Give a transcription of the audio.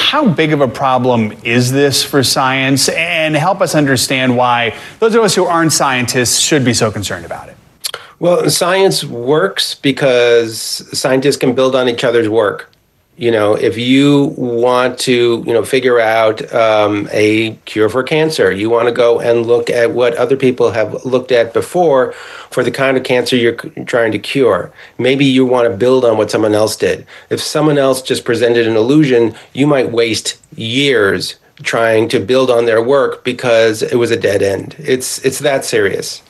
how big of a problem is this for science? And help us understand why those of us who aren't scientists should be so concerned about it. Well, science works because scientists can build on each other's work. If you want to, figure out a cure for cancer, you want to go and look at what other people have looked at before for the kind of cancer you're trying to cure. Maybe you want to build on what someone else did. If someone else just presented an illusion, you might waste years trying to build on their work because it was a dead end. It's that serious.